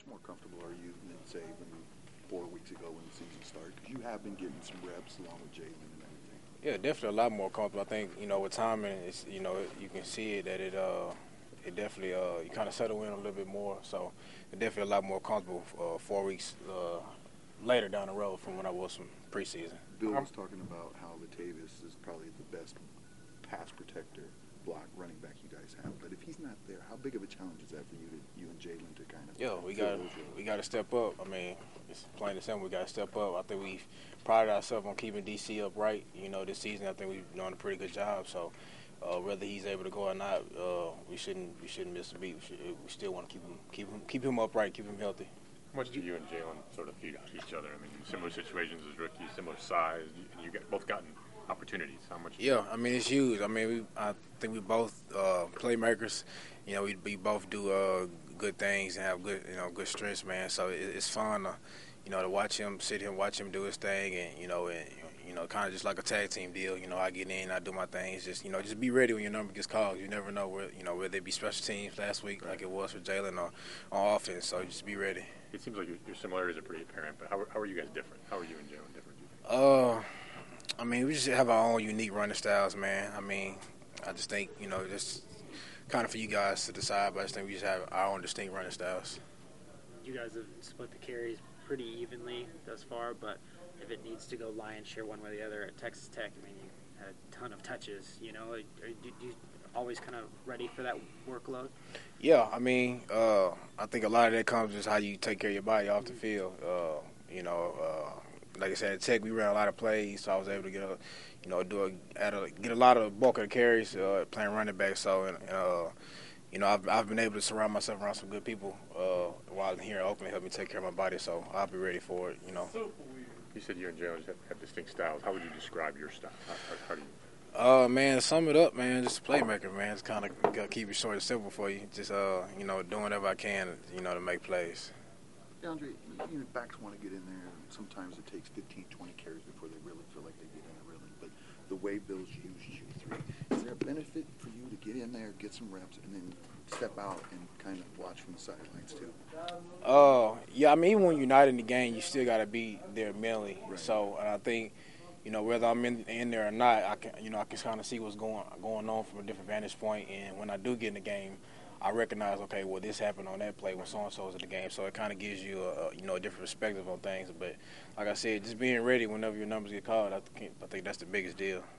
much more comfortable are you than, say, when 4 weeks ago when the season started? Because you have been getting some reps along with Jalen and everything. Yeah, definitely a lot more comfortable. I think, with timing, it's, you can see it that it definitely, you kind of settle in a little bit more. So it's definitely a lot more comfortable 4 weeks later down the road from when I was from preseason. Bill was talking about how Latavius is probably the best pass protector, block running back you guys have. But if he's not there, how big of a challenge is that for you and Jalen to kind of? Yeah, we got to step up. I mean, it's plain and simple. We got to step up. I think we've prided ourselves on keeping DC upright. This season I think we've done a pretty good job. So whether he's able to go or not, we shouldn't miss a beat. We still want to keep him upright, keep him healthy. How much do you and Jalen sort of feed off each other? I mean, similar situations as rookies, similar size, and you both gotten opportunities. How much? Yeah, I mean, it's huge. I mean, I think we both playmakers. We both do good things and have good strengths, man. So it's fun to watch him, watch him do his thing, and kind of just like a tag team deal. I get in, I do my things. Just be ready when your number gets called. You never know whether it be special teams last week like it was for Jalen or on offense. So just be ready. It seems like your similarities are pretty apparent, but how are you guys different? How are you and Jalen different, do you think? I mean, we just have our own unique running styles, man. I mean, I just think, just kind of for you guys to decide, but I just think we just have our own distinct running styles. You guys have split the carries pretty evenly thus far, but if it needs to go lion's share one way or the other at Texas Tech, I mean, you had a ton of touches, do you always kind of ready for that workload? Yeah, I mean, I think a lot of that comes just how you take care of your body off the field. Like I said, at Tech we ran a lot of plays, so I was able to get a lot of bulk of the carries playing running back. So, I've been able to surround myself around some good people while I'm here in Oakland, help me take care of my body. So I'll be ready for it. You said you and Jalen have distinct styles. How would you describe your style? How do you? Man, sum it up, man. Just a playmaker, man. It's kind of gotta keep it short and simple for you. Just doing whatever I can, to make plays. DeAndre, backs want to get in there. Sometimes it takes 15, 20 carries before they really feel like they get in a rhythm. But the way Bill's used you three, is there a benefit for you to get in there, get some reps, and then step out and kind of watch from the sidelines too? Yeah, I mean, even when you're not in the game, you still got to be there mentally. Right. So I think, whether I'm in there or not, I can kind of see what's going on from a different vantage point. And when I do get in the game, I recognize, okay, well, this happened on that play when so-and-so was in the game. So it kind of gives you a different perspective on things. But like I said, just being ready whenever your numbers get called, I think that's the biggest deal.